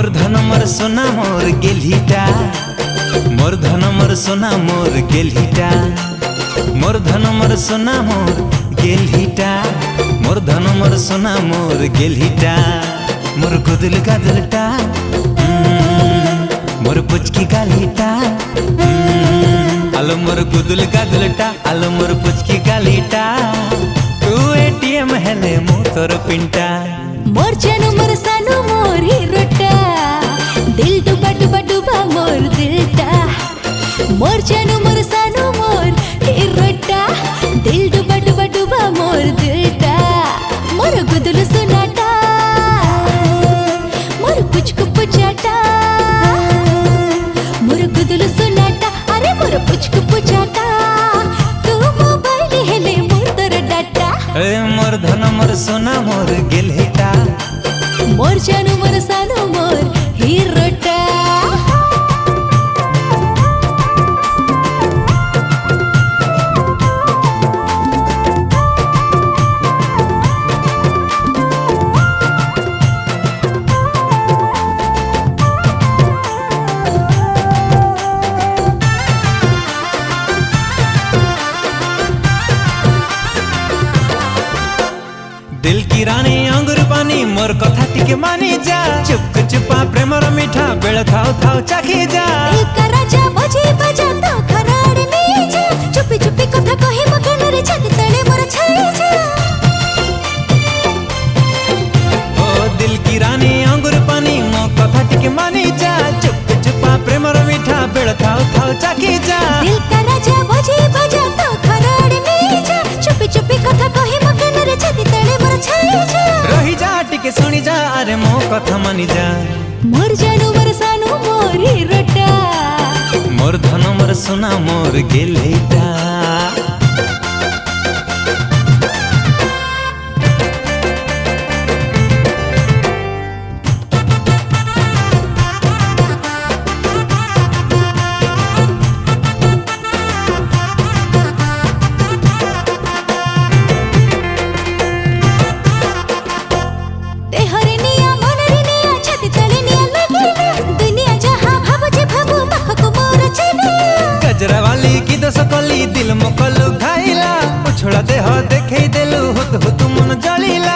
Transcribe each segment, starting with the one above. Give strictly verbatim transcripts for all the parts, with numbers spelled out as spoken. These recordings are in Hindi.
मोर धन मोर सोना मोर गेलहिटा मोर धन मोर सोना मोर गेलहिटा मोर धन मोर सोना मोर गेलहिटा मोर धन मोर सोना मोर गेलहिटा मोर गुदुल गादुलटा मोर पुचकी गालिटा आलो मोर गुदुल गादुलटा आलो मोर पुचकी गालिटा तू एटीएम हेले मो तोर पिंटा मोर जानू मोर सानू मोर हीरोटा दिल डुबा डुबा डुबा मोर दिलटा मोर जानू मोर सानू मोर हीरोटा दिल डुबा डुबा डुबा मोर दिलटा मोर गुदुल सुनाटा मोर पुचकु पुचाटा मोर गुदुल सुनाटा अरे मोर पुचकु पुचाटा तू मोबाइल हेले मोर तोर डाटा ए मोर धन मोर सोना मोर गेलहिटा मोर जानू मोर सानू मोर हीरोटा दिल की रानी अंगुर पानी मोर कथा टिके मानी जा चुप चुपा प्रेमर मीठा बेल थाओ थाओ चाखी जा एक राजा बजे बजा तो खराड़ ले जा चुपी चुपी कथा कहि मखन रे छाती तळे मोर छाई जा ओ दिल की रानी अंगुर पानी मोर कथा टिके मानी जा चुप चुपा प्रेमर मीठा बेल थाओ थाओ चाखी जा दिल का राजा बजे बजा तो खराड़ ले जा चुपी चुपी कथा कहि मखन रे छाती तळे मोर छाई जा रही जा टिके सुनी जा अरे मो कथा मानी जा मोर जानू मोर सानू मोर हीरोटा मोर धन मोर सोना मोर गेलहिटा देहरे निया मनरे निया छाती तळे निया लगेला दुनिया जहां भाबजे भाबू मखको मोर चेनिया गजरा वाली की दस कली दिल मोकलु खाइला उछड़ा देह देखै देलु हुत हुत मन जलिला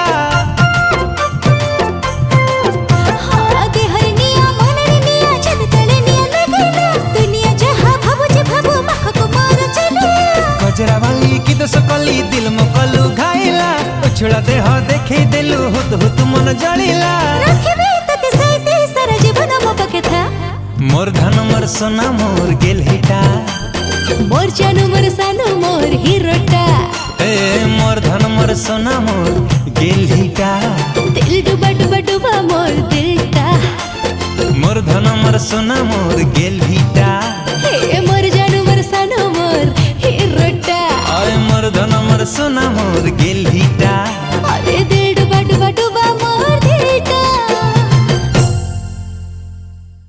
हां देहरे निया मनरे निया छाती तळे निया लगेला दुनिया जहां भाबजे भाबू मखको मोर चेनिया गजरा वाली की दस कली दिल मोकलु खाइला उछड़ा देह देखै देलु हुत हुत मन जलिला रखबे तते सैते सारा जीवन मो बकेथा मोर धन मोर सोना मोर गेलहिटा मोर जानू मोर सानू मोर हीरोटा ए मोर धन मोर सोना मोर गेलहिटा दिल डुबा डुबा डुबा मोर दिलटा मोर धन मोर सोना मोर